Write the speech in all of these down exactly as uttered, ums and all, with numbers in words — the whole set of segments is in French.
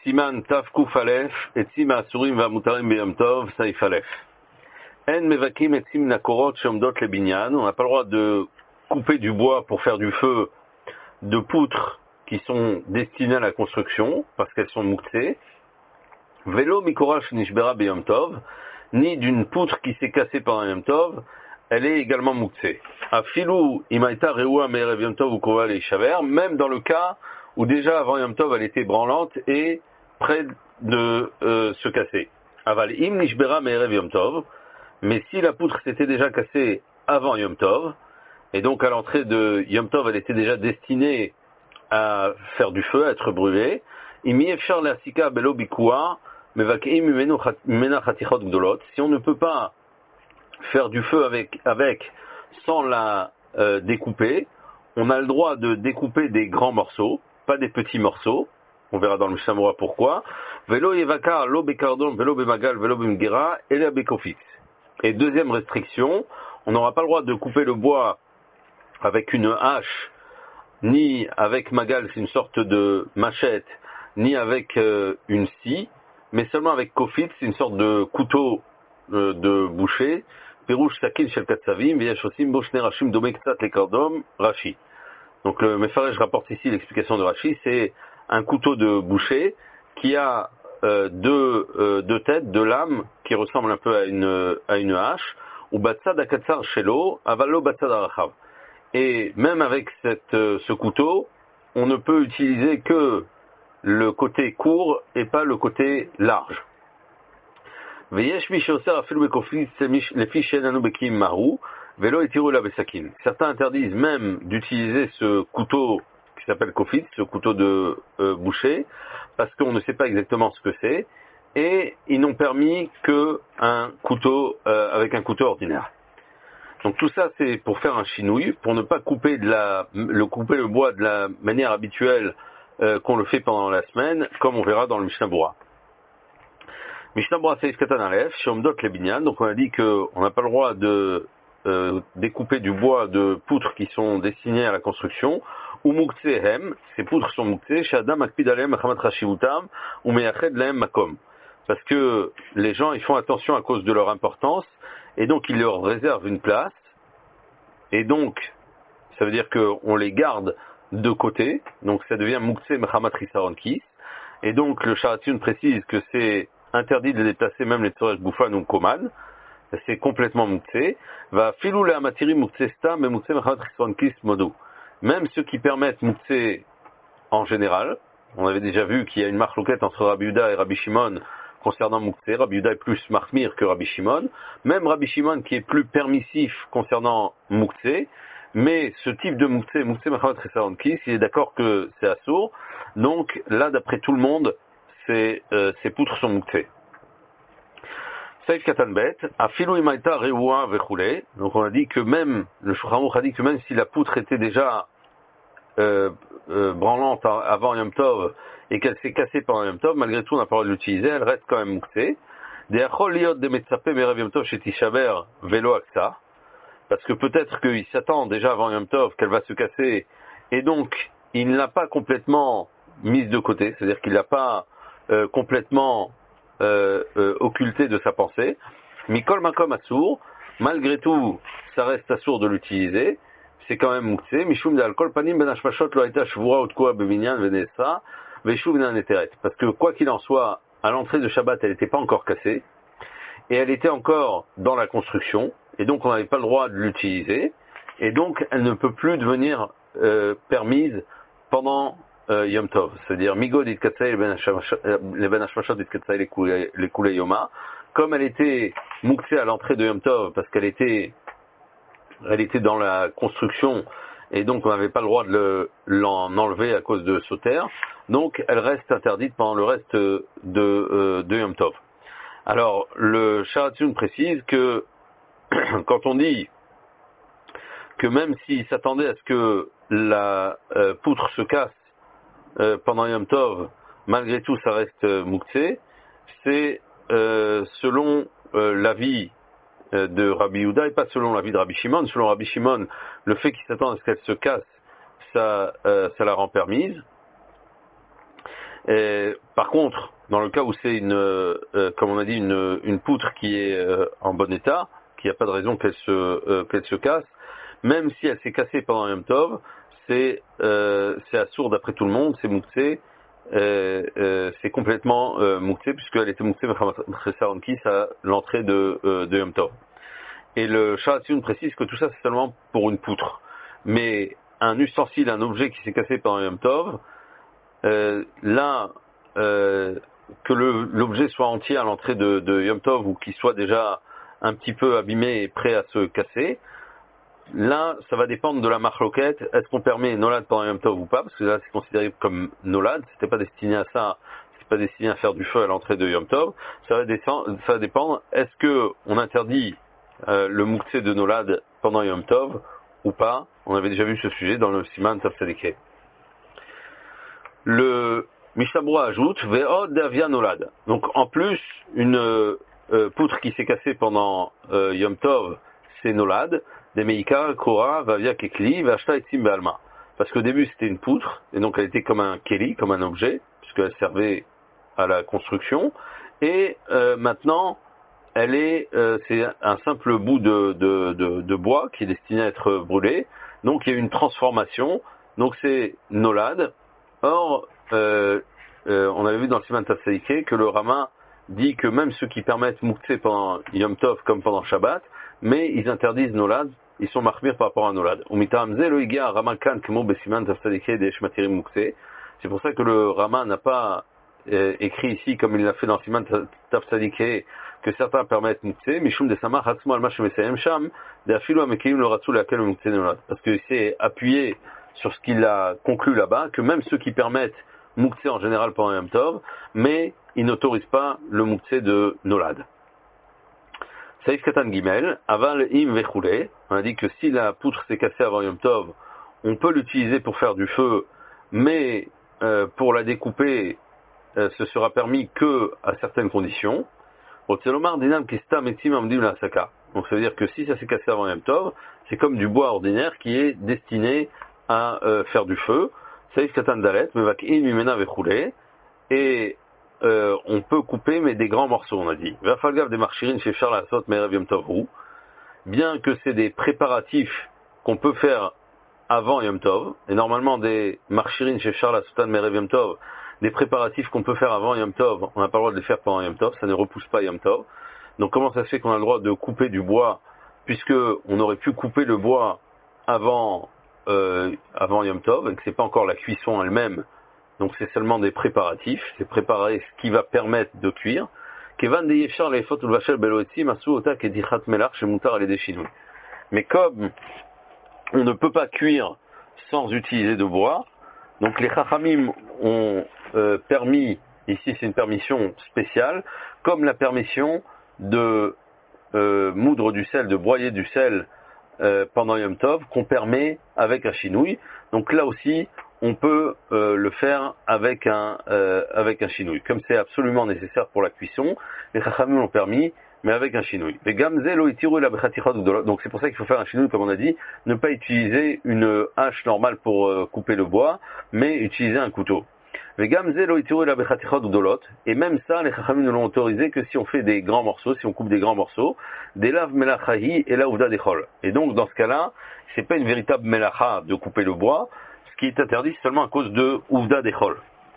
Siman Taf Kuf Aleph, Etzim Asurim Vamutarim Beyom Tov, Saif Aleph. En Mevakim Etzim Nakorot Shomdot Lebinyan. On n'a pas le droit de couper du bois pour faire du feu de poutres qui sont destinées à la construction, parce qu'elles sont mouktées. Velo Mikorash Nishbera Beyom Tov, ni d'une poutre qui s'est cassée pendant Yom Tov, elle est également mouktée. Afilou Imaita Reua Me'erev Yom Tov Ukova Leishaver, même dans le cas où déjà avant Yom Tov elle était branlante et près de euh, se casser. Aval Im Nishbera Me'erev Yom Tov, mais si la poutre s'était déjà cassée avant Yom Tov, et donc à l'entrée de Yom Tov elle était déjà destinée à faire du feu, à être brûlée, Imi Efshar Le'asika Belo Bikua, Mevakim Mimena Chatichot Gdolot, si on ne peut pas faire du feu avec, avec sans la euh, découper, on a le droit de découper des grands morceaux, pas des petits morceaux. On verra dans le Mishnah Berurah pourquoi. Velo yevakar lo bekardon, velo bemagal, velo bemgera, et la bekofix. Et deuxième restriction, on n'aura pas le droit de couper le bois avec une hache, ni avec magal, c'est une sorte de machette, ni avec euh, une scie, mais seulement avec kofix, c'est une sorte de couteau euh, de boucher. Perouche sakin shel katsavim, v'yashosim bo shne rashim dome ktsat lekardom, Rashi. Donc le Mefarech rapporte ici l'explication de Rashi, c'est un couteau de boucher qui a euh, deux, euh, deux têtes, deux lames qui ressemblent un peu à une, à une hache, ou batsad akatsar shelo, avalo batsad arachav. Et même avec cette, euh, ce couteau, on ne peut utiliser que le côté court et pas le côté large. Certains interdisent même d'utiliser ce couteau qui s'appelle kofit, ce couteau de euh, boucher, parce qu'on ne sait pas exactement ce que c'est, et ils n'ont permis qu'un couteau euh, avec un couteau ordinaire. Donc tout ça c'est pour faire un chinouille, pour ne pas couper, de la, le, couper le bois de la manière habituelle euh, qu'on le fait pendant la semaine, comme on verra dans le Mishnah Berurah. Mishnah Berurah Seif Katan Aleph, Shomdot Lebinyan, donc on a dit qu'on n'a pas le droit de euh, découper du bois de poutres qui sont destinées à la construction, ou muktsehem, ces poutres sont muktse, shadam akpid alem achamat rashivutam, ou meyached lahem makom. Parce que les gens, ils font attention à cause de leur importance, et donc ils leur réservent une place, et donc, ça veut dire qu'on les garde de côté, donc ça devient muktse mechamat risaron kis, et donc le Sharatiyun précise que c'est interdit de les déplacer même les tzoresh boufan ou koman, c'est complètement muktse. Va filou le amatiri muktse stam et muktse mechamat risaron kis modo. Même ceux qui permettent muktse en général, on avait déjà vu qu'il y a une marloquette entre Rabbi Yehuda et Rabbi Shimon concernant muktse. Rabbi Yehuda est plus mahmir que Rabbi Shimon. Même Rabbi Shimon qui est plus permissif concernant muktse, mais ce type de muktse, muktse mechamat risaron kis, il est d'accord que c'est assourd. Donc là, d'après tout le monde, ces, euh, ces poutres sont muktse. Saif Katanbet, Afilou Imaita Rewa Vechule. Donc on a dit que même, le Shulchan Aruch a dit que même si la poutre était déjà euh, euh, branlante avant Yom Tov et qu'elle s'est cassée pendant Yom Tov, malgré tout on n'a pas le droit de l'utiliser, elle reste quand même muktse. De'achol liot de Metzape Merev Yom Tov chez Tishaber Velo Aksa. Parce que peut-être qu'il s'attend déjà avant Yom Tov qu'elle va se casser et donc il ne l'a pas complètement mise de côté, c'est-à-dire qu'il l'a pas euh, complètement Euh, euh, occulté de sa pensée. Mikol makom assour, malgré tout, ça reste assour de l'utiliser. C'est quand même muktse. Mishum de alcool panim ben hashmashot lo aita shvura utkoa beminyan venesa veshuv nan eteret. Parce que quoi qu'il en soit, à l'entrée de Shabbat, elle n'était pas encore cassée et elle était encore dans la construction et donc on n'avait pas le droit de l'utiliser et donc elle ne peut plus devenir euh, permise pendant Euh, Yom Tov, c'est-à-dire Migod it katsai les ben hashmashot it katsai les koulei yoma, comme elle était muktse à l'entrée de Yom Tov parce qu'elle était elle était dans la construction et donc on n'avait pas le droit de le, l'en enlever à cause de Soter, donc elle reste interdite pendant le reste de, euh, de Yom Tov. Alors le Sharatiyun précise que quand on dit que même s'il s'attendait à ce que la euh, poutre se casse Euh, pendant Yom Tov, malgré tout ça reste euh, muktse, c'est euh, selon euh, l'avis euh, de Rabbi Yehuda et pas selon l'avis de Rabbi Shimon. Selon Rabbi Shimon, le fait qu'il s'attende à ce qu'elle se casse, ça, euh, ça la rend permise. Et, par contre, dans le cas où c'est une, euh, comme on a dit, une, une poutre qui est euh, en bon état, qu'il n'y a pas de raison qu'elle se, euh, qu'elle se casse, même si elle s'est cassée pendant Yom Tov, c'est euh, c'est assourd d'après tout le monde, c'est mouxé, euh, euh, c'est complètement euh, mouxé puisqu'elle était mouxé à l'entrée de, euh, de Yom Tov. Et le Sharatioun précise que tout ça c'est seulement pour une poutre. Mais un ustensile, un objet qui s'est cassé pendant Yom Tov, euh, là, euh, que le, l'objet soit entier à l'entrée de, de Yom Tov ou qu'il soit déjà un petit peu abîmé et prêt à se casser, là, ça va dépendre de la marloquette. Est-ce qu'on permet Nolad pendant Yom Tov ou pas? Parce que là, c'est considéré comme Nolad. C'était pas destiné à ça. C'était pas destiné à faire du feu à l'entrée de Yom Tov. Ça va, descendre, ça va dépendre. Est-ce que on interdit euh, le mouktsé de Nolad pendant Yom Tov ou pas? On avait déjà vu ce sujet dans le Siman Tav Tzadikeh. Le Mishnah Berurah ajoute Ve'od Davia Nolad. Donc en plus, une euh, poutre qui s'est cassée pendant euh, Yom Tov, c'est Nolad. Des Meikar, Kora, Vavia Kekli, Vashta et Tzim Be'alma. Parce qu'au début c'était une poutre, et donc elle était comme un keli, comme un objet, puisqu'elle servait à la construction. Et euh, maintenant, elle est, euh, c'est un simple bout de, de, de, de bois qui est destiné à être brûlé. Donc il y a une transformation. Donc c'est Nolad. Or, euh, euh, on avait vu dans le Siman Tav Tzadikeh que le Rama dit que même ceux qui permettent Mouktsé pendant Yom Tov comme pendant Shabbat, mais ils interdisent Nolad, ils sont marmir par rapport à Nolad. C'est pour ça que le Rama n'a pas euh, écrit ici, comme il l'a fait dans le Siman Tav Tzadikeh, que certains permettent Mouktsé, Mishum de Samar Hatzmo al Mashem Esayem Sham, de Afilu Amekeim le Ratzou laquelle Mouktsé Nolad. Parce que c'est appuyé sur ce qu'il a conclu là-bas, que même ceux qui permettent Mouktsé en général pendant Yom Tov, mais ils n'autorisent pas le Mouktsé de Nolad. Saïf Katan Gimel, Aval Im Vechoulé, on a dit que si la poutre s'est cassée avant Yom Tov, on peut l'utiliser pour faire du feu, mais euh, pour la découper, euh, ce sera permis que à certaines conditions. Donc ça veut dire que si ça s'est cassé avant Yom Tov, c'est comme du bois ordinaire qui est destiné à euh, faire du feu. Saïf Katan Dalet, Mevak In Mimena Vechoulé, et Euh, on peut couper, mais des grands morceaux, on a dit. Vafalgav des marchirines chez Charles Assot, Merev Yom Tov Rou. Bien que c'est des préparatifs qu'on peut faire avant Yom Tov, et normalement des marchirines chez Charles Assot, Merev Yom Tov, des préparatifs qu'on peut faire avant Yom Tov, on n'a pas le droit de les faire pendant Yom Tov, ça ne repousse pas Yom Tov. Donc comment ça se fait qu'on a le droit de couper du bois, puisque on aurait pu couper le bois avant, euh, avant Yom Tov, et que c'est pas encore la cuisson elle-même. Donc c'est seulement des préparatifs, c'est préparer ce qui va permettre de cuire. Mais comme on ne peut pas cuire sans utiliser de bois, donc les Chachamim ont euh, permis, ici c'est une permission spéciale, comme la permission de euh, moudre du sel, de broyer du sel euh, pendant Yom Tov, qu'on permet avec un chinouille. Donc là aussi, on peut euh, le faire avec un euh, avec un chinouille. Comme c'est absolument nécessaire pour la cuisson, les chachamim l'ont permis, mais avec un chinouille. Donc c'est pour ça qu'il faut faire un chinouille, comme on a dit, ne pas utiliser une hache normale pour euh, couper le bois, mais utiliser un couteau. Et même ça, les chachamim ne l'ont autorisé que si on fait des grands morceaux, si on coupe des grands morceaux, des lav melachahi et la ouvda dechol. Et donc dans ce cas-là, c'est pas une véritable melacha de couper le bois, qui est interdit seulement à cause de Ouvda Dechol.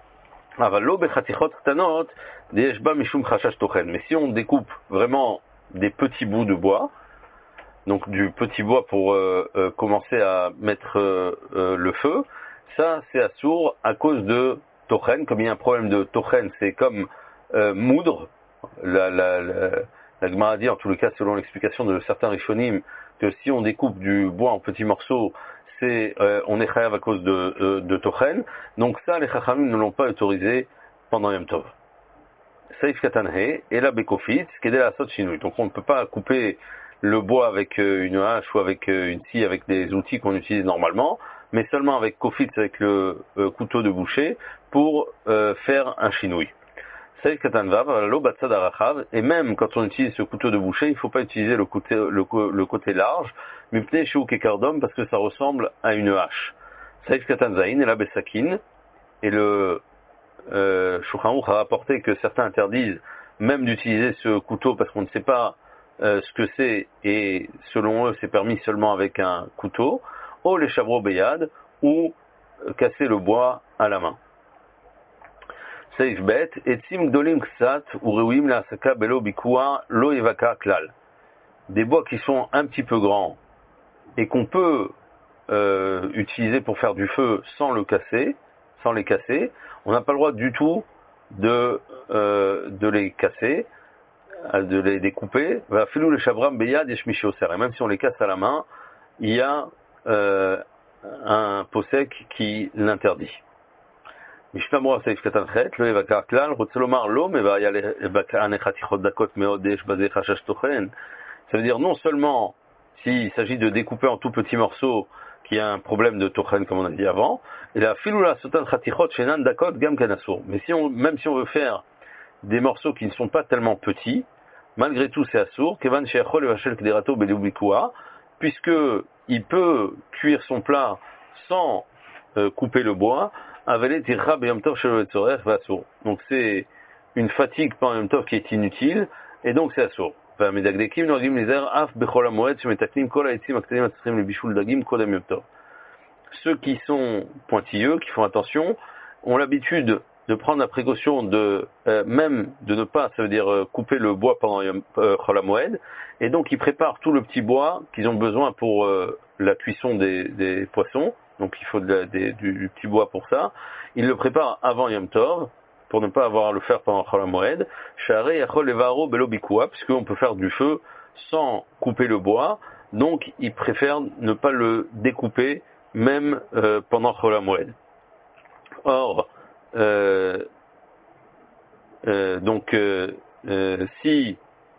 Mais si on découpe vraiment des petits bouts de bois, donc du petit bois pour euh, euh, commencer à mettre euh, euh, le feu, ça c'est assourd à cause de Tochen. Comme il y a un problème de Tochen, c'est comme euh, moudre. La, la, la, la Gemara dit, en tout cas selon l'explication de certains Rishonim, que si on découpe du bois en petits morceaux, c'est, euh, on est chayav à cause de, de, de Tochen. Donc ça, les Chachamim ne l'ont pas autorisé pendant Yom Tov. Saïf Katanhe, et la Bekofit, Kedel Asot Shinui. Donc on ne peut pas couper le bois avec euh, une hache ou avec euh, une scie, avec des outils qu'on utilise normalement, mais seulement avec Kofit, avec le euh, couteau de boucher, pour euh, faire un chinouille. Saïf Katanvav, Lo Batsad Arachav, et même quand on utilise ce couteau de boucher, il ne faut pas utiliser le côté, le, le côté large, Mipne Shou Kekardom, parce que ça ressemble à une hache. Saïf Katanzaïn, et la Besakin, et le euh, Shulchan Aruch a rapporté que certains interdisent même d'utiliser ce couteau parce qu'on ne sait pas euh, ce que c'est et selon eux c'est permis seulement avec un couteau, ou les chavro beyad, ou euh, casser le bois à la main. Seif bet, etzim gdolim ksat, ou reuim la asaka belo bikua lo evaka klal. Des bois qui sont un petit peu grands et qu'on peut euh, utiliser pour faire du feu sans le casser, sans les casser, on n'a pas le droit du tout de, euh, de les casser, de les découper. Va filou le chabram beyad yeshmishi oser. Et même si on les casse à la main, il y a euh, un pot sec qui l'interdit. Mishtamor seif katan chet, le evakar klal, rotzelomar lo, mais va y aller anechatichot dakot meod desh bazeh chashash tochen. Ça veut dire non seulement s'il s'agit de découper en tout petits morceaux, qu'il y a un problème de tochen comme on a dit avant, et la filula sotan chatichot shenan dakot gam kanasur. Mais si on, même si on veut faire des morceaux qui ne sont pas tellement petits, malgré tout c'est assour, kevan sheachol evashel kderato belubikua, puisque il peut cuire son plat sans euh, couper le bois, avaler tircha beyom tov shelo etzorer vassour. Donc c'est une fatigue pendant yom tov qui est inutile, et donc c'est assour. והמדקדקים נוהגים להיזהר אף בחול המועד שמתקנים כל העצים הקטנים הצריכים לבישול דגים קודם יום טוב. Ceux qui sont pointilleux, qui font attention, ont l'habitude de prendre la précaution de euh, même de ne pas, ça veut dire euh, couper le bois pendant Yom euh, Chol HaMoed, et donc ils préparent tout le petit bois qu'ils ont besoin pour euh, la cuisson des, des poissons, donc il faut de la, des, du, du petit bois pour ça. Ils le préparent avant Yom Tov, pour ne pas avoir à le faire pendant Chol HaMoed, Sha'arei Yachol Levaro Belo Bikua, puisqu'on peut faire du feu sans couper le bois, donc ils préfèrent ne pas le découper même euh, pendant Chol HaMoed. Or, euh, euh, donc euh, euh, si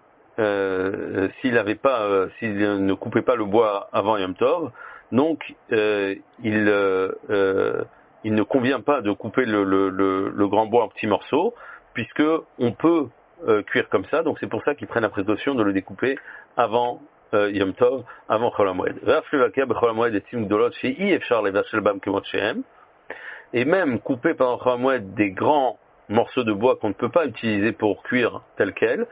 euh, s'il avait pas, euh, s'il ne coupait pas le bois avant Yom Tov, donc euh, il euh, euh, il ne convient pas de couper le, le, le, le grand bois en petits morceaux, puisque on peut euh, cuire comme ça, donc c'est pour ça qu'ils prennent la précaution de le découper avant euh, Yom Tov, avant Chol HaMoed. Et même couper pendant Chol HaMoed des grands morceaux de bois qu'on ne peut pas utiliser pour cuire tel quel,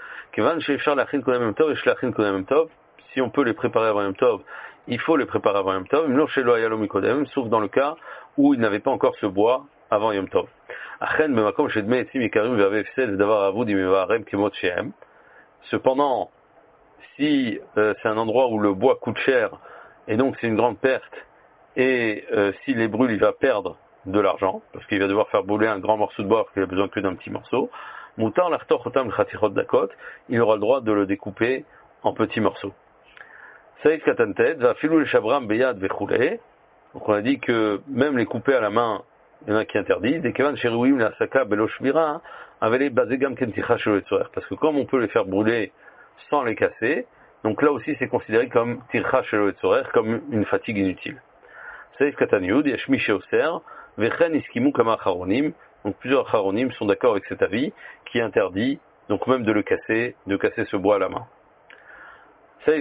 si on peut les préparer avant Yom Tov, il faut les préparer avant Yom Tov, sauf dans le cas où il n'avait pas encore ce bois avant Yom Tov. Cependant, si euh, c'est un endroit où le bois coûte cher, et donc c'est une grande perte, et euh, s'il les brûle, il va perdre de l'argent, parce qu'il va devoir faire brûler un grand morceau de bois, parce qu'il a besoin que d'un petit morceau, il aura le droit de le découper en petits morceaux. Donc on a dit que même les couper à la main, il y en a qui interdisent, et parce que comme on peut les faire brûler sans les casser, donc là aussi c'est considéré comme tircha shelo etzorer, comme une fatigue inutile. Donc plusieurs charonim sont d'accord avec cet avis qui interdit donc même de le casser, de casser ce bois à la main. On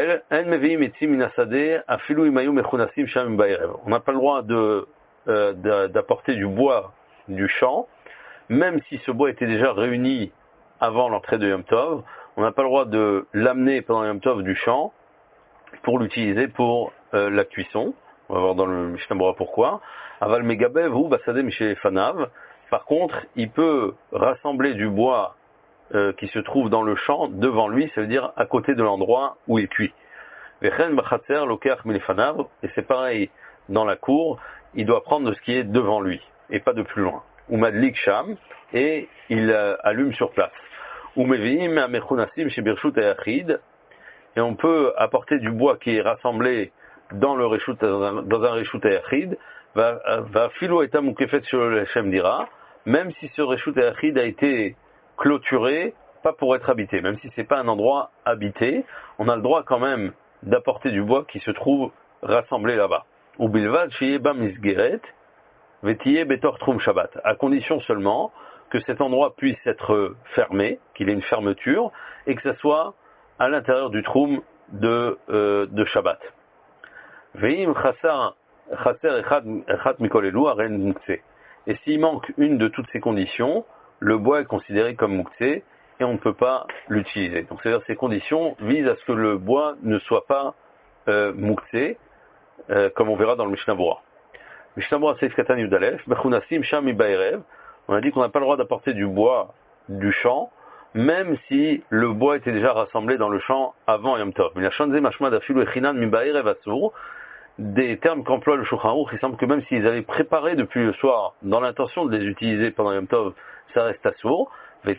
n'a pas le droit de, euh, d'apporter du bois du champ, même si ce bois était déjà réuni avant l'entrée de Yom Tov. On n'a pas le droit de l'amener pendant Yom Tov du champ pour l'utiliser pour euh, la cuisson. On va voir dans le Mishnah Berurah pourquoi. Aval megabev ou basadem chez Fanav. Par contre, il peut rassembler du bois euh, qui se trouve dans le champ devant lui, ça veut dire à côté de l'endroit où il cuit. Et c'est pareil dans la cour, il doit prendre de ce qui est devant lui et pas de plus loin. Ou madlik sham, et il euh, allume sur place. Ou meviim amechunasim chez birshut ayachid, et on peut apporter du bois qui est rassemblé dans le reshut, dans un, dans un reshut ayachid, va va filo etam ukefet shelo l'Hashem dira, même si ce reshut ayachid a été clôturé, pas pour être habité, même si c'est pas un endroit habité, on a le droit quand même d'apporter du bois qui se trouve rassemblé là-bas. Ou bilvad sheyeba misgeret vetiye betor trum shabbat, à condition seulement que cet endroit puisse être fermé, qu'il ait une fermeture, et que ça soit à l'intérieur du troum de, euh, de Shabbat. Veim chaser echad mikol elu aren mukse. Et s'il manque une de toutes ces conditions, le bois est considéré comme mouktsé et on ne peut pas l'utiliser. Donc c'est-à-dire ces conditions visent à ce que le bois ne soit pas euh, mouktsé, euh, comme on verra dans le Mishnah Bora. Mishnah Bora Seif Katan Yudalef, Bechunasim Sham Ibaerev. On a dit qu'on n'a pas le droit d'apporter du bois du champ, même si le bois était déjà rassemblé dans le champ avant Yom Tov. Mais la Shanze Mashma Dafilu Echinan Mibaerev Asur, des termes qu'emploie le Shulchan Aruch, il semble que même s'ils avaient préparé depuis le soir, dans l'intention de les utiliser pendant Yom Tov, ça reste assourd. Et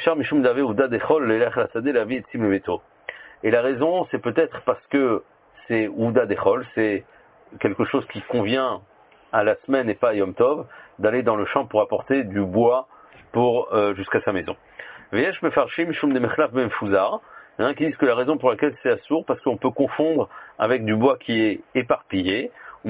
la raison, c'est peut-être parce que c'est Ouda Dechol, c'est quelque chose qui convient à la semaine et pas à Yom Tov, d'aller dans le champ pour apporter du bois pour euh, jusqu'à sa maison. Il y en a qui disent que la raison pour laquelle c'est assourd, parce qu'on peut confondre avec du bois qui est éparpillé,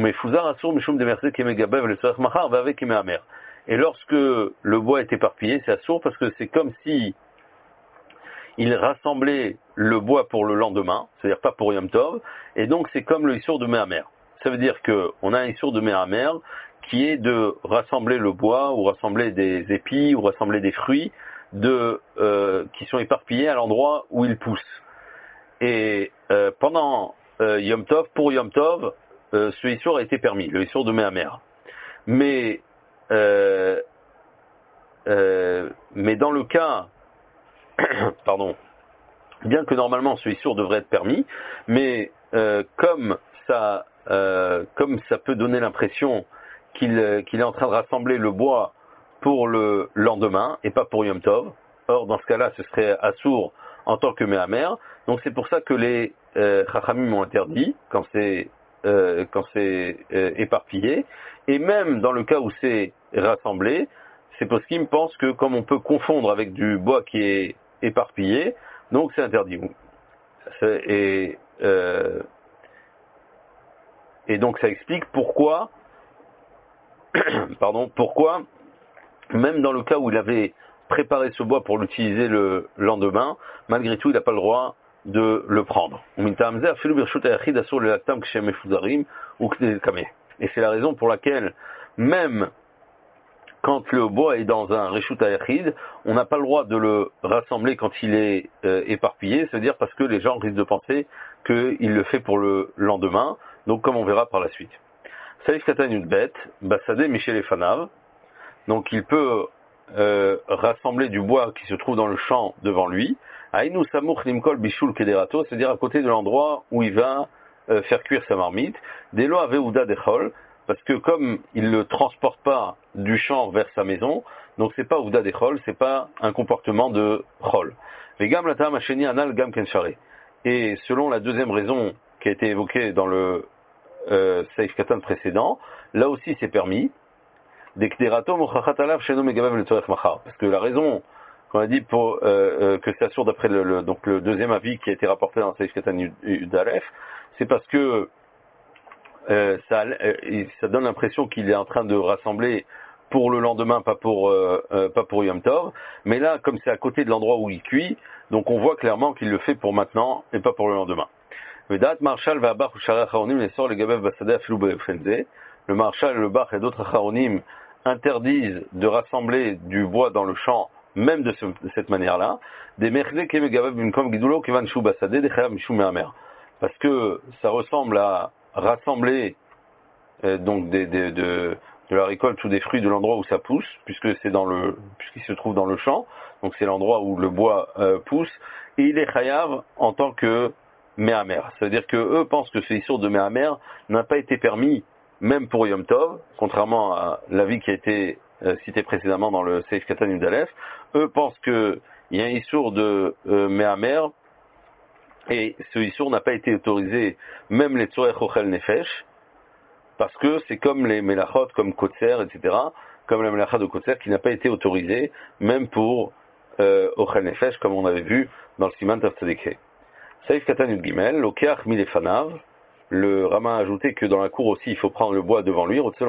et lorsque le bois est éparpillé, c'est assourd parce que c'est comme si il rassemblait le bois pour le lendemain, c'est-à-dire pas pour Yom Tov, et donc c'est comme le Issour de Mehamer. Ça veut dire qu'on a un Issour de Mehamer qui est de rassembler le bois, ou rassembler des épis, ou rassembler des fruits, de, euh, qui sont éparpillés à l'endroit où ils poussent. Et euh, pendant euh, Yom Tov, pour Yom Tov, euh, ce Issour a été permis, le Issour de Mehamer. Mais, euh, euh, mais dans le cas, pardon, bien que normalement ce Issour devrait être permis, mais euh, comme ça, euh, comme ça peut donner l'impression qu'il qu'il est en train de rassembler le bois pour le lendemain et pas pour Yom Tov, or dans ce cas-là ce serait assourd en tant que Mehamer, donc c'est pour ça que les euh, Chachamim ont interdit quand c'est euh, quand c'est euh, éparpillé, et même dans le cas où c'est rassemblé, c'est parce qu'ils pensent que comme on peut confondre avec du bois qui est éparpillé, donc c'est interdit. Et, euh, et donc ça explique pourquoi, pardon, pourquoi, même dans le cas où il avait préparé ce bois pour l'utiliser le lendemain, malgré tout il n'a pas le droit de le prendre. Et c'est la raison pour laquelle, même quand le bois est dans un Reshut HaYachid, on n'a pas le droit de le rassembler quand il est euh, éparpillé, c'est-à-dire parce que les gens risquent de penser qu'il le fait pour le lendemain, donc comme on verra par la suite. Saïf Katan Yudbet, Bassadeh Michel Efanav, donc il peut euh, rassembler du bois qui se trouve dans le champ devant lui, Aïnou Samour Nimkol Bishul Kederato, c'est-à-dire à côté de l'endroit où il va euh, faire cuire sa marmite, Delo Aveouda Dechol, parce que comme il ne le transporte pas du champ vers sa maison, donc c'est pas Ouda Dechol, c'est pas un comportement de Chol. Et selon la deuxième raison qui a été évoquée dans le euh, Seif Katan précédent, là aussi c'est permis, parce que la raison qu'on a dit pour, euh, euh, que c'est assourd d'après le, le, donc le deuxième avis qui a été rapporté dans Seif Katan Yudalef, c'est parce que euh, ça, euh, ça donne l'impression qu'il est en train de rassembler pour le lendemain, pas pour euh, euh, pas pour Yom Tov, mais là comme c'est à côté de l'endroit où il cuit, donc on voit clairement qu'il le fait pour maintenant et pas pour le lendemain. Le Marshal, le Bach et d'autres Acharonim interdisent de rassembler du bois dans le champ, même de, ce, de cette manière-là, parce que ça ressemble à rassembler euh, donc des, des, de, de la récolte ou des fruits de l'endroit où ça pousse, puisque c'est dans le, puisqu'il se trouve dans le champ, donc c'est l'endroit où le bois euh, pousse, et il est chayav en tant que Mehamer. C'est-à-dire que eux pensent que ce issour de Mehamer n'a pas été permis même pour Yom Tov, contrairement à l'avis qui a été euh, cité précédemment dans le Seif Katan Yudalef. Eux pensent qu'il y a un issour de euh, Mehamer, et ce issour n'a pas été autorisé même les Tzorech Ochel Nefesh, parce que c'est comme les Melachot, comme Kotzer, et cetera, comme la Melacha de Kotzer, qui n'a pas été autorisée même pour euh, Ochel Nefesh, comme on avait vu dans le Siman Tav Tzadikeh. Saïf Katan Yud Gimel, Lokeach Milefanav, le Rama a ajouté que dans la cour aussi il faut prendre le bois devant lui. Donc ce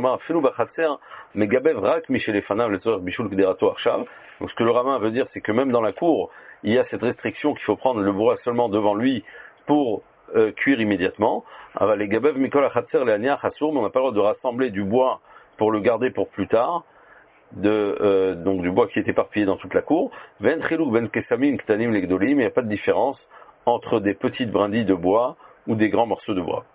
que le Rama veut dire, c'est que même dans la cour, il y a cette restriction qu'il faut prendre le bois seulement devant lui pour euh, cuire immédiatement. Mais on n'a pas le droit de rassembler du bois pour le garder pour plus tard. de, euh, donc du bois qui est éparpillé dans toute la cour. Ben chiluk ben kesamim ktanim legdolim, il n'y a pas de différence entre des petites brindilles de bois ou des grands morceaux de bois.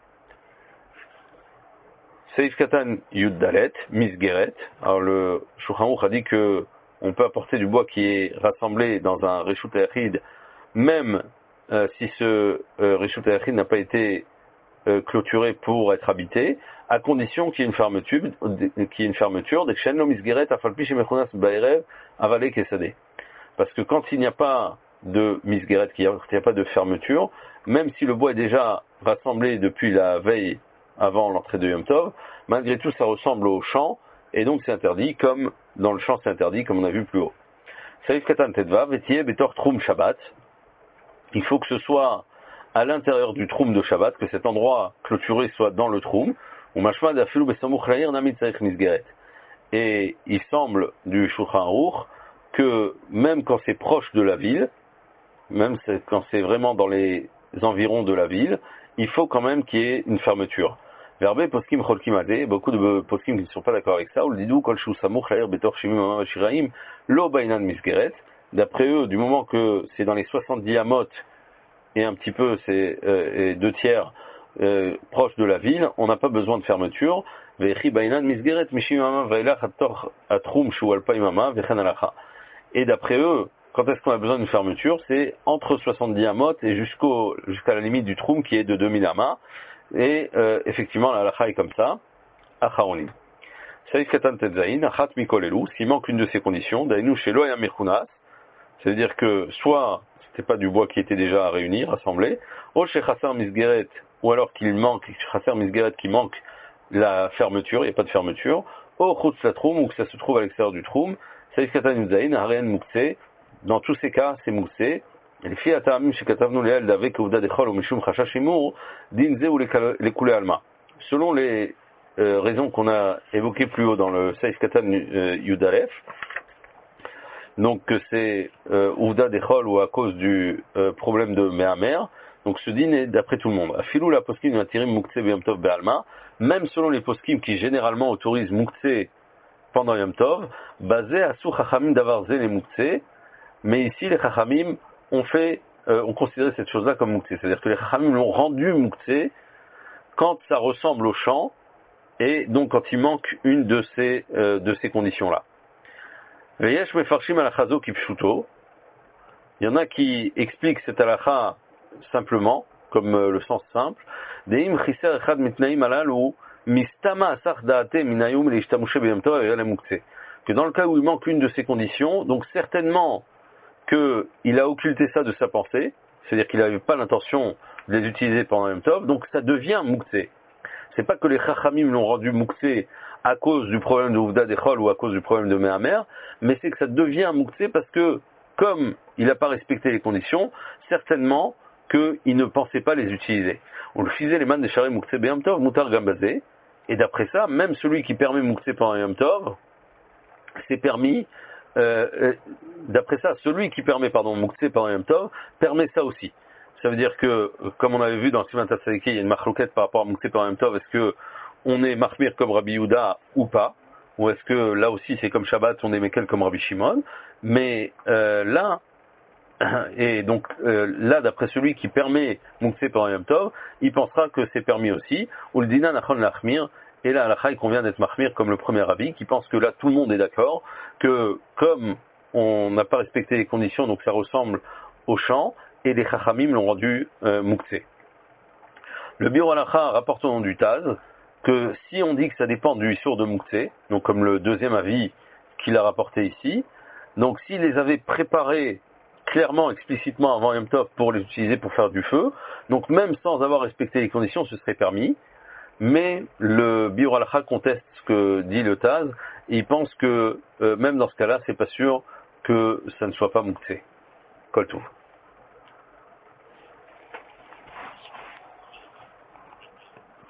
Seif katan yud dalet, misgeret. Alors le Shulchan Aruch a dit que on peut apporter du bois qui est rassemblé dans un reshut hayachid, même euh, si ce euh, reshut hayachid n'a pas été euh, clôturé pour être habité, à condition qu'il y ait une fermeture, qu'il y ait une fermeture, des kshen lo misgeret afalpi shemechunas baerev avale kesade. Parce que quand il n'y a pas de misgeret, qu'il n'y a pas de fermeture, même si le bois est déjà rassemblé depuis la veille avant l'entrée de Yom Tov, malgré tout ça ressemble au champ, et donc c'est interdit, comme dans le champ c'est interdit, comme on a vu plus haut. Saïf katan tedvav, etiye betor troum Shabbat. Il faut que ce soit à l'intérieur du troum de Shabbat, que cet endroit clôturé soit dans le troum, ou mashma d'afilu besamouch laïr namid tzarich misgeret. Et il semble du Shulchan Aruch que même quand c'est proche de la ville, même quand c'est vraiment dans les environs de la ville, il faut quand même qu'il y ait une fermeture. Verbe poskim cholkim ade, beaucoup de poskim qui ne sont pas d'accord avec ça, ou le didou kol shu samouch lair betor shimim mama shiraim lo bainan misgeret. D'après eux, du moment que c'est dans les soixante-dix amot et un petit peu c'est euh, et deux tiers euh, proche de la ville, on n'a pas besoin de fermeture. Vechi bainan misgeret mishim mama vailach ator atrum shu alpay mama vechen alacha. Et d'après eux, quand est-ce qu'on a besoin d'une fermeture? C'est entre soixante-dix amot et jusqu'au jusqu'à la limite du troum qui est de deux mille amas. Et euh, effectivement, la halakha est comme ça. Acharonim. Saïf katan tetzaïn, achat mikolelu. S'il manque une de ces conditions, dainu shelo ya mechunas. C'est-à-dire que soit c'était pas du bois qui était déjà réuni, rassemblé, o shechasar misgeret, ou alors qu'il manque, shechasar misgeret qui manque la fermeture, il n'y a pas de fermeture, o chutz la troum, ou que ça se trouve à l'extérieur du troum. Saïf katan yudzaïn, haren mukse. Dans tous ces cas, c'est moussé. Les filles à Tamim chez Katavnu Léal avec Ouda Dechol ou Mishum Chachashimur, Dinze ou les Koulé Alma. Selon les euh, raisons qu'on a évoquées plus haut dans le Saïf Katan euh, Yudalef, donc que c'est euh, Ouda Dechol ou à cause du euh, problème de Mehamer, donc ce din est d'après tout le monde. Afilou la poskim n'atirim Mukse Beyom Tov Be'alma, même selon les poskim qui généralement autorisent Mukse pendant Yom Tov, basé à Sou Chachamim Davar Ze les Mukse. Mais ici, les Chachamim ont fait, euh, ont considéré cette chose-là comme Mouktsé. C'est-à-dire que les Chachamim l'ont rendu Mouktsé quand ça ressemble au champ, et donc quand il manque une de ces, euh, de ces conditions-là. Veyesh mefarshim alachazo kipshuto. Il y en a qui expliquent cette halakha simplement, comme euh, le sens simple. Deim chiser echad mitnaim alalu mistama asach daate minayum leishtamushe beyom tov ayale Mouktsé. Que dans le cas où il manque une de ces conditions, donc certainement qu'il a occulté ça de sa pensée, c'est-à-dire qu'il n'avait pas l'intention de les utiliser pendant Yom Tov, donc ça devient Mouktsé. C'est pas que les Chachamim l'ont rendu Mouktsé à cause du problème de Ouvda Dechol ou à cause du problème de Mehamer, mais c'est que ça devient Mouktsé parce que, comme il n'a pas respecté les conditions, certainement qu'il ne pensait pas les utiliser. On le faisait les man des charés Mouktsé Beyom Tov, Moutar Gambazé, et d'après ça, même celui qui permet Mouktsé pendant Yom Tov, c'est permis. Euh, d'après ça, celui qui permet, pardon, Mouktsé pendant Yom Tov, permet ça aussi. Ça veut dire que, comme on avait vu dans le Siman Tatsadiki, il y a une marloquette par rapport à Mouktsé pendant Yom Tov, est-ce que on est Mahmir comme Rabbi Yehuda ou pas? Ou est-ce que là aussi c'est comme Shabbat, on est Mekel comme Rabbi Shimon? Mais euh, là, et donc euh, là, d'après celui qui permet Mouktsé pendant Yom Tov, il pensera que c'est permis aussi. Ou le Dina Nachon Lachmir. Et là, à la il convient d'être mahmir comme le premier rabbi, qui pense que là, tout le monde est d'accord, que comme on n'a pas respecté les conditions, donc ça ressemble au champ, et les chachamim l'ont rendu euh, Mouktsé. Le Biur Halacha rapporte au nom du Taz, que si on dit que ça dépend du Issour de Mouktsé, donc comme le deuxième avis qu'il a rapporté ici, donc s'il les avait préparés clairement, explicitement avant Yom Tov pour les utiliser pour faire du feu, donc même sans avoir respecté les conditions, ce serait permis. Mais le Biur Halacha conteste ce que dit le Taz, et il pense que euh, même dans ce cas-là, c'est pas sûr que ça ne soit pas Mouktsé. Kol Touv.